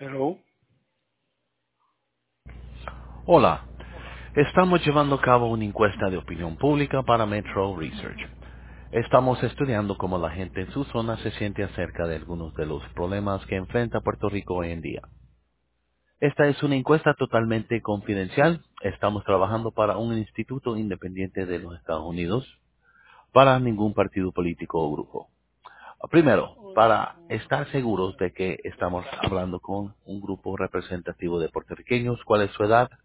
Hello. Hola, estamos llevando a cabo una encuesta de opinión pública para Metro Research. Estamos estudiando cómo la gente en su zona se siente acerca de algunos de los problemas que enfrenta Puerto Rico hoy en día. Esta es una encuesta totalmente confidencial. Estamos trabajando para un instituto independiente de los Estados Unidos, para ningún partido político o grupo. Primero, para estar seguros de que estamos hablando con un grupo representativo de puertorriqueños, ¿cuál es su edad?